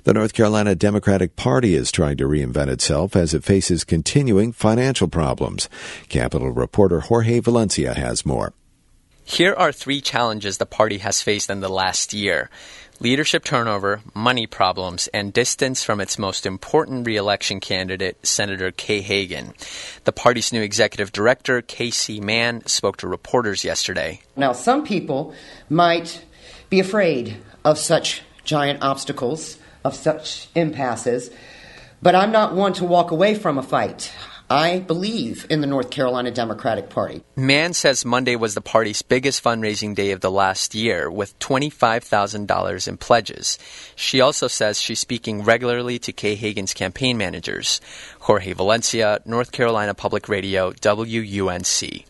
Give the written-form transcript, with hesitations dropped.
The North Carolina Democratic Party is trying to reinvent itself as it faces continuing financial problems. Capitol reporter Jorge Valencia has more. Here are 3 challenges the party has faced in the last year: leadership turnover, money problems, and distance from its most important re-election candidate, Senator Kay Hagan. The party's new executive director, Casey Mann, spoke to reporters yesterday. Now, some people might be afraid of such giant obstacles, of such impasses, but I'm not one to walk away from a fight. I believe in the North Carolina Democratic Party. Mann says Monday was the party's biggest fundraising day of the last year, with $25,000 in pledges. She also says she's speaking regularly to Kay Hagan's campaign managers. Jorge Valencia, North Carolina Public Radio, WUNC.